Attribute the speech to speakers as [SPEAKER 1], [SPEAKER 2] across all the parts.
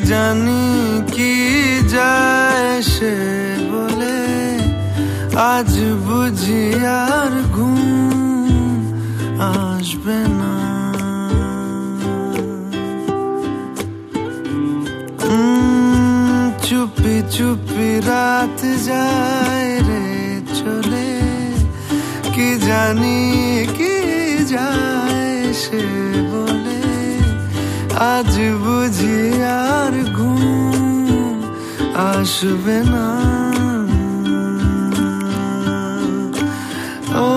[SPEAKER 1] জানি কি যায় সে বলে আজ বুঝি আর ঘুম আসবে না। চুপি চুপি রাত যায় রে চলে, কি জানি কি যায় সে বলে আজ বুঝি আর ঘুম আসবে না। ও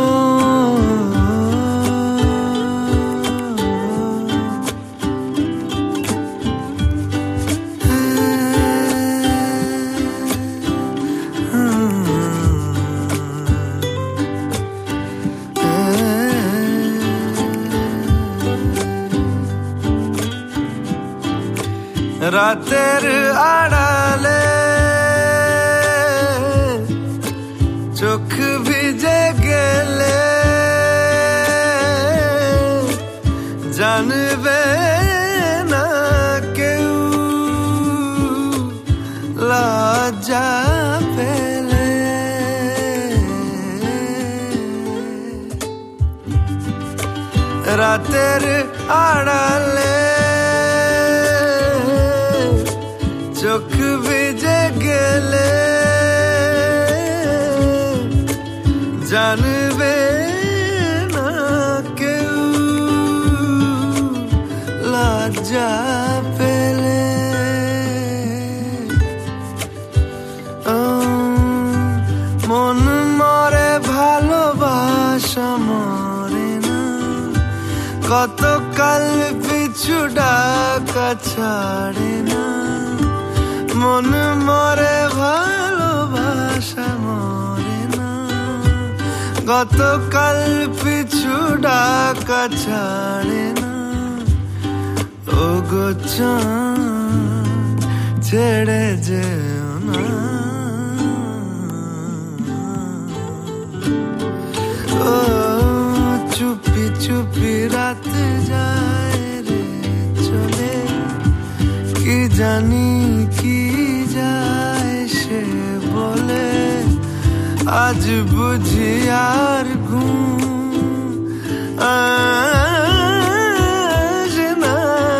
[SPEAKER 1] রাতের আড়ালে চোখ ভিজে গেলে জানবে না কেউ লজ্জা পেলে। রাতের আড়ালে চোখ ভিজে গেলে জানবে না কেউ লজ্জা পেলে। মন মরে ভালোবাসা মরে না, কতকাল পিছু ডাকা ছাড়ে না। মন মরে ভালোবাসা মরে না, গতকাল পিছু ডাকা ছাড়ে না। ও গো চাঁদ ছেড়ে যেও না, ও চুপি চুপি রাত যায় রে চলে, কি জানি কি যায় সে বলে আজ বুঝি আর ঘুম আসে না।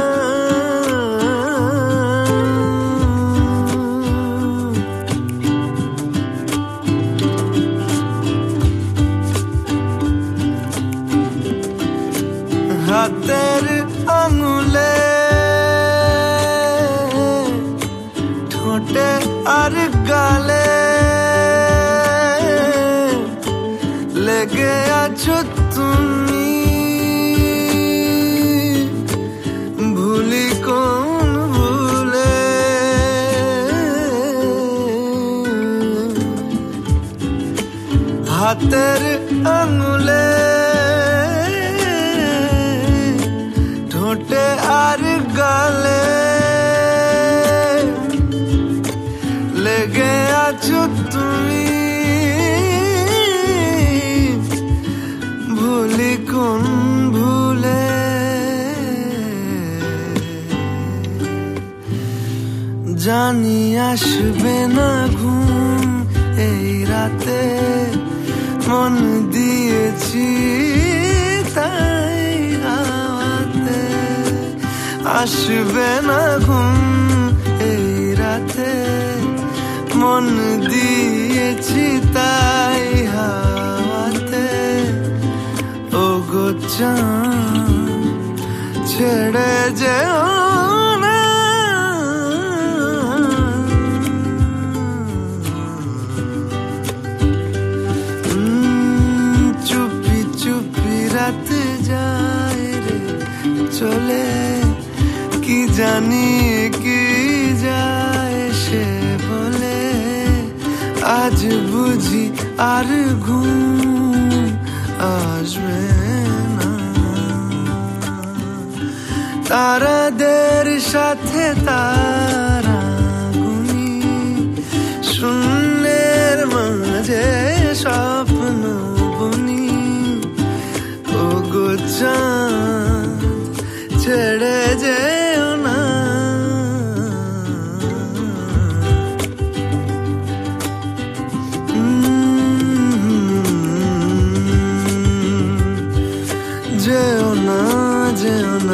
[SPEAKER 1] হাতের আঙুলে ঠোঁটে আর গালে লেগে আছো তুমি, ভুলি কোন ভুলে। হাতের আঙুলে ঠোঁটে আর গালে লেগে আছো তুমি, ভুলি কোন ভুলে। জানি আসবে না ঘুম এই রাতে, মন দিয়েছি তাই হাওয়াতে। আসবে না ঘুম এই রাতে, মন দিয়েছি তাই হাওয়াতে। ও গো চাঁদ ছেড়ে যেও না, চুপি চুপি রাত যায় রে চলে, কি জানি কি যায় সে বলে আজ বুঝি আর ঘুম আসবে না। তারাদের সাথে তারা গুনি, শূন্যের মাঝে স্বপ্ন বুনি। ও গো চাঁদ ছেড়ে যেও না,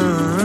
[SPEAKER 1] না